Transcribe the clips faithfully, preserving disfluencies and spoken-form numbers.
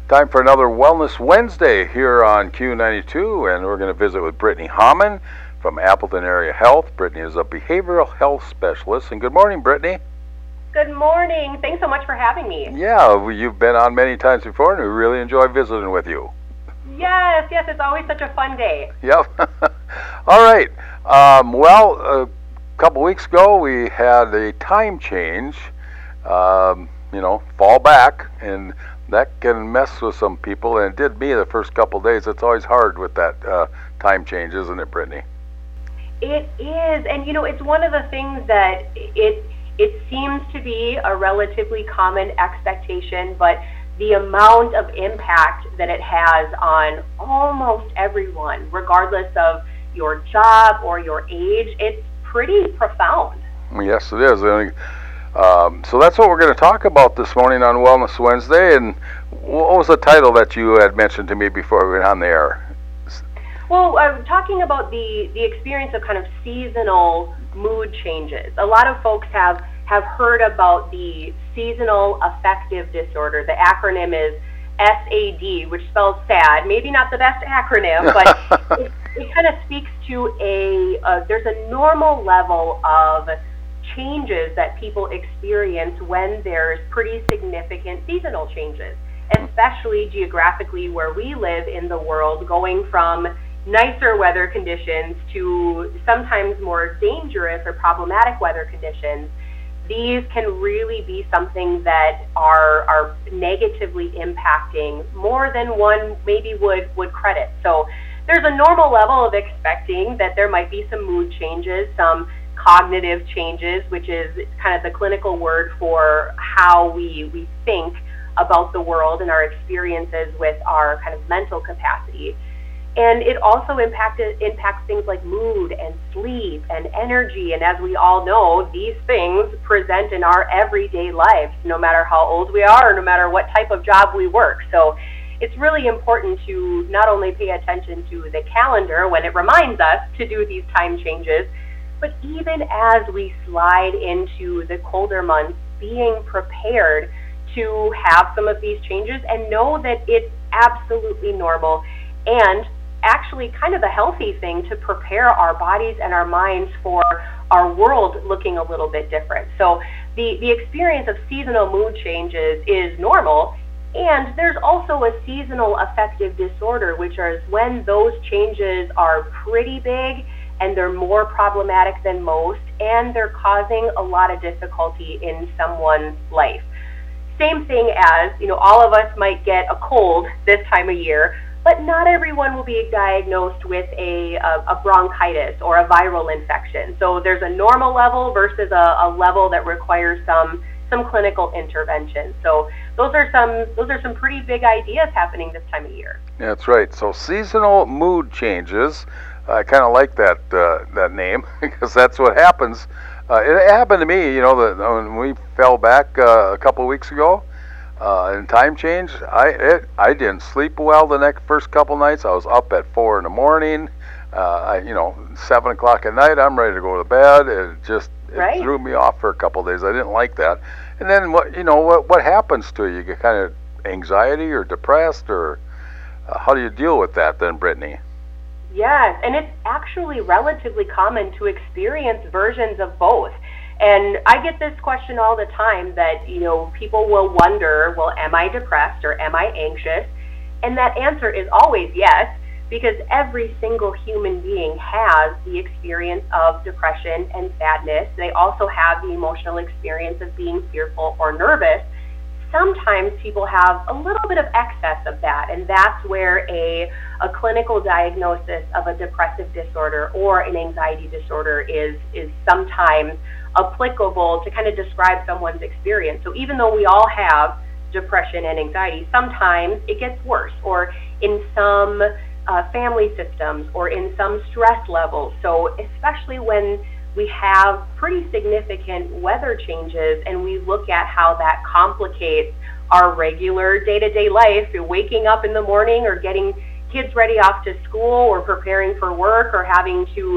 Time for another Wellness Wednesday here on Q ninety-two, and we're going to visit with Brittany Hamann from Appleton Area Health. Brittany is a behavioral health specialist, and good morning, Brittany. Good morning. Thanks so much for having me. Yeah, you've been on many times before, and we really enjoy visiting with you. Yes, yes, it's always such a fun day. Yep. All right. Um, well, a couple weeks ago, we had a time change, um, you know, fall back, and that can mess with some people, and it did me the first couple days. It's always hard with that uh, time change, isn't it, Brittany? It is, and you know, it's one of the things that it it seems to be a relatively common expectation, but the amount of impact that it has on almost everyone, regardless of your job or your age, it's pretty profound. Yes, it is. I mean, Um, so that's what we're going to talk about this morning on Wellness Wednesday. And what was the title that you had mentioned to me before we went on the air? Well, I'm talking about the, the experience of kind of seasonal mood changes. A lot of folks have, have heard about the seasonal affective disorder. The acronym is S A D, which spells sad. Maybe not the best acronym, but it, it kind of speaks to a, uh, there's a normal level of changes that people experience when there's pretty significant seasonal changes, especially geographically where we live in the world, going from nicer weather conditions to sometimes more dangerous or problematic weather conditions. These can really be something that are are negatively impacting more than one maybe would, would credit. So there's a normal level of expecting that there might be some mood changes, some cognitive changes, which is kind of the clinical word for how we, we think about the world and our experiences with our kind of mental capacity. And it also impacted, impacts things like mood and sleep and energy. And as we all know, these things present in our everyday lives, no matter how old we are or no matter what type of job we work. So it's really important to not only pay attention to the calendar when it reminds us to do these time changes, but even as we slide into the colder months, being prepared to have some of these changes and know that it's absolutely normal and actually kind of a healthy thing to prepare our bodies and our minds for our world looking a little bit different. So the, the experience of seasonal mood changes is normal, and there's also a seasonal affective disorder, which is when those changes are pretty big and they're more problematic than most, and they're causing a lot of difficulty in someone's life. Same thing as, you know, all of us might get a cold this time of year, but not everyone will be diagnosed with a, a, a bronchitis or a viral infection. So there's a normal level versus a, a level that requires some some clinical intervention. So those are some those are some pretty big ideas happening this time of year. That's right. So seasonal mood changes. I kind of like that uh, that name because that's what happens. Uh, it happened to me, you know, that when we fell back uh, a couple of weeks ago uh, in time change. I it, I didn't sleep well the next first couple nights. I was up at four in the morning. Uh, I, you know, seven o'clock at night. I'm ready to go to bed. It just it right. threw me off for a couple of days. I didn't like that. And then what you know what what happens to you? You get kind of anxiety or depressed, or uh, how do you deal with that then, Brittany? Yes, and it's actually relatively common to experience versions of both. And I get this question all the time that, you know, people will wonder, well, am I depressed or am I anxious? And that answer is always yes, because every single human being has the experience of depression and sadness. They also have the emotional experience of being fearful or nervous. Sometimes people have a little bit of excess of that, and that's where a, a clinical diagnosis of a depressive disorder or an anxiety disorder is, is sometimes applicable to kind of describe someone's experience. So even though we all have depression and anxiety, sometimes it gets worse, or in some uh, family systems, or in some stress levels. So especially when we have pretty significant weather changes and we look at how that complicates our regular day-to-day life, waking up in the morning or getting kids ready off to school or preparing for work or having to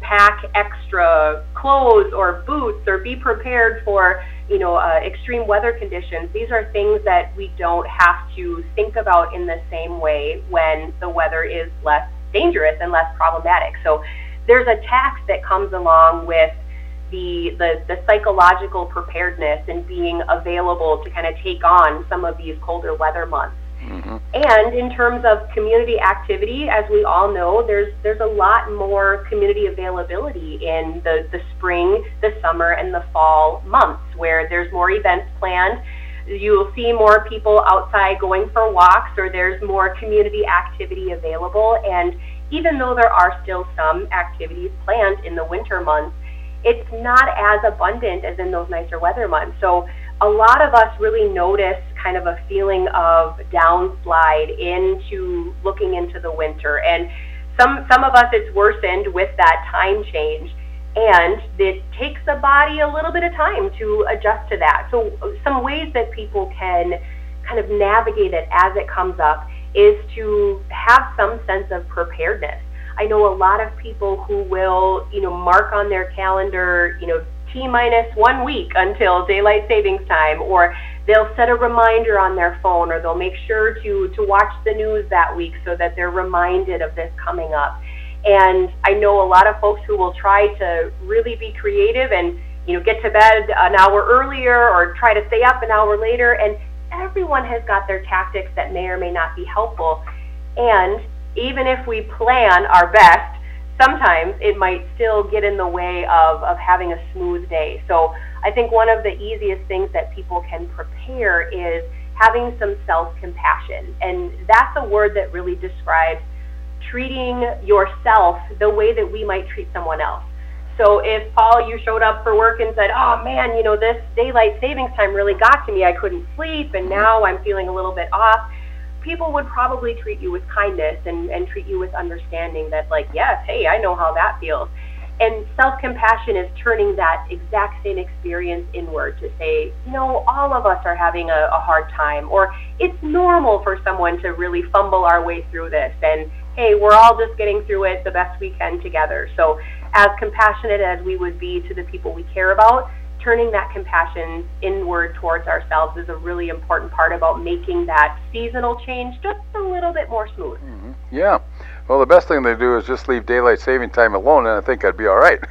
pack extra clothes or boots or be prepared for, you know, uh, extreme weather conditions. These are things that we don't have to think about in the same way when the weather is less dangerous and less problematic. So there's a tax that comes along with the, the, the psychological preparedness and being available to kind of take on some of these colder weather months. Mm-hmm. And in terms of community activity, as we all know, there's there's a lot more community availability in the, the spring, the summer, and the fall months, where there's more events planned. You'll see more people outside going for walks, or there's more community activity available. And even though there are still some activities planned in the winter months, it's not as abundant as in those nicer weather months. So a lot of us really notice kind of a feeling of downslide into looking into the winter. And some some of us, it's worsened with that time change. And it takes the body a little bit of time to adjust to that. So some ways that people can kind of navigate it as it comes up is to have some sense of preparedness. I know a lot of people who will, you know, mark on their calendar, you know, T minus one week until daylight savings time, or they'll set a reminder on their phone, or they'll make sure to, to watch the news that week so that they're reminded of this coming up. And I know a lot of folks who will try to really be creative and, you know, get to bed an hour earlier or try to stay up an hour later, and everyone has got their tactics that may or may not be helpful. And even if we plan our best, sometimes it might still get in the way of, of having a smooth day. So I think one of the easiest things that people can prepare is having some self-compassion. And that's a word that really describes treating yourself the way that we might treat someone else. So if, Paul, you showed up for work and said, oh man, you know, this daylight savings time really got to me. I couldn't sleep and now I'm feeling a little bit off. People would probably treat you with kindness and, and treat you with understanding that, like, yes, hey, I know how that feels. And self-compassion is turning that exact same experience inward to say, you know, all of us are having a, a hard time, or it's normal for someone to really fumble our way through this, and hey, we're all just getting through it the best we can together. So as compassionate as we would be to the people we care about, turning that compassion inward towards ourselves is a really important part about making that seasonal change just a little bit more smooth. Mm-hmm. Yeah. Well, the best thing to do is just leave daylight saving time alone, and I think I'd be all right.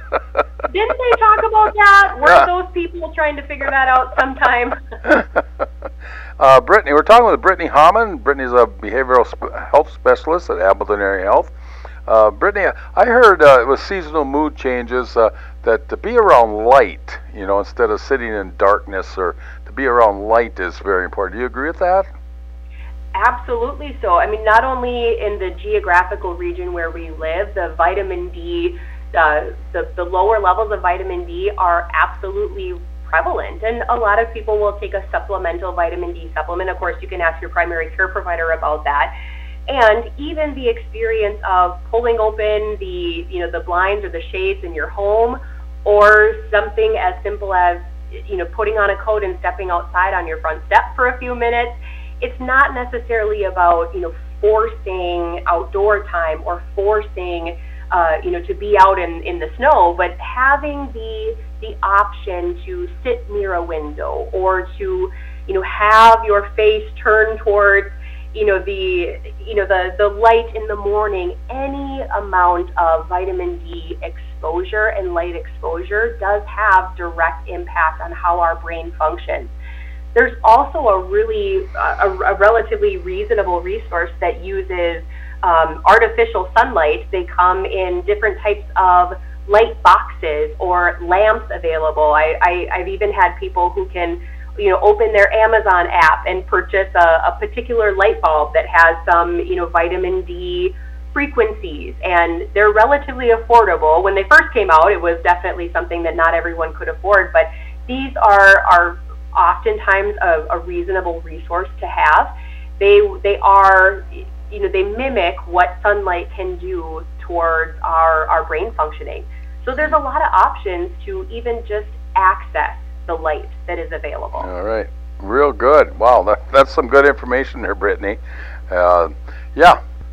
Didn't they talk about that? Weren't yeah. those people trying to figure that out sometime? uh, Brittany, we're talking with Brittany Hamann. Brittany's a behavioral sp- health specialist at Appleton Area Health. Uh, Brittany, I heard uh, with seasonal mood changes uh, that to be around light, you know, instead of sitting in darkness, or to be around light is very important. Do you agree with that? Absolutely so. I mean, not only in the geographical region where we live, the vitamin D, uh, the, the lower levels of vitamin D are absolutely prevalent. And a lot of people will take a supplemental vitamin D supplement. Of course, you can ask your primary care provider about that. And even the experience of pulling open the, you know, the blinds or the shades in your home, or something as simple as, you know, putting on a coat and stepping outside on your front step for a few minutes. It's not necessarily about, you know, forcing outdoor time or forcing, uh, you know, to be out in, in the snow, but having the the option to sit near a window, or to, you know, have your face turned towards, you know, the, you know, the, the light in the morning. Any amount of vitamin D exposure and light exposure does have direct impact on how our brain functions. There's also a really, uh, a, a relatively reasonable resource that uses um, artificial sunlight. They come in different types of light boxes or lamps available. I, I, I've even had people who can, you know, open their Amazon app and purchase a, a particular light bulb that has some, you know, vitamin D frequencies, and they're relatively affordable. When they first came out, it was definitely something that not everyone could afford, but these are, are oftentimes a, a reasonable resource to have. They, they are, you know, they mimic what sunlight can do towards our, our brain functioning. So there's a lot of options to even just access the light that is available. All right. Real good. Wow, that, that's some good information there, Brittany. Uh, yeah.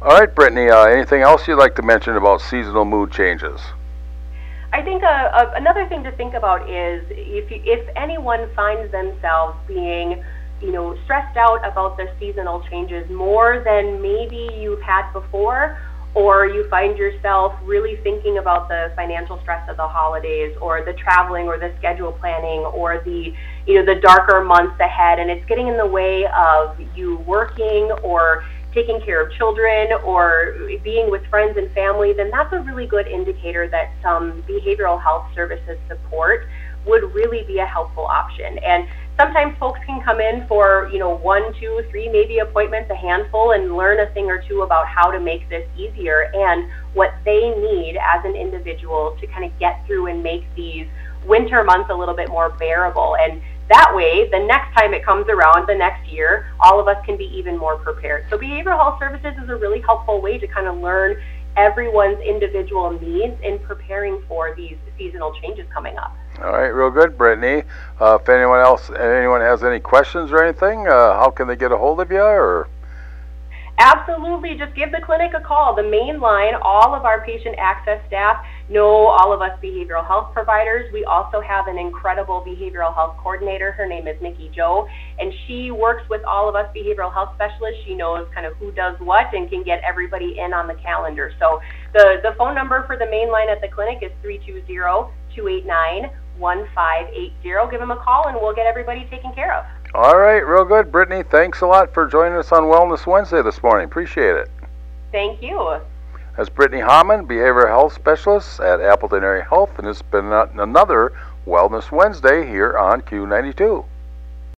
All right, Brittany, uh, anything else you'd like to mention about seasonal mood changes? I think uh, uh, another thing to think about is if you, if anyone finds themselves being, you know, stressed out about the seasonal changes more than maybe you've had before, or you find yourself really thinking about the financial stress of the holidays, or the traveling, or the schedule planning, or the, you know, the darker months ahead, and it's getting in the way of you working or taking care of children or being with friends and family, then that's a really good indicator that some behavioral health services support would really be a helpful option. And sometimes folks can come in for, you know, one, two, three, maybe appointments, a handful, and learn a thing or two about how to make this easier and what they need as an individual to kind of get through and make these winter months a little bit more bearable. And that way, the next time it comes around, the next year, all of us can be even more prepared. So behavioral health services is a really helpful way to kind of learn everyone's individual needs in preparing for these seasonal changes coming up. All right, real good, Brittany. Uh, if anyone else, anyone has any questions or anything, uh, how can they get a hold of you? Or Absolutely. Just give the clinic a call. The main line, all of our patient access staff know all of us behavioral health providers. We also have an incredible behavioral health coordinator. Her name is Nikki Joe, and she works with all of us behavioral health specialists. She knows kind of who does what and can get everybody in on the calendar. So the, the phone number for the main line at the clinic is three two zero, two eight nine, one five eight zero. Give them a call and we'll get everybody taken care of. All right, real good, Brittany. Thanks a lot for joining us on Wellness Wednesday this morning. Appreciate it. Thank you. That's Brittany Hamann, Behavioral Health Specialist at Appleton Area Health, and it's been another Wellness Wednesday here on Q ninety-two.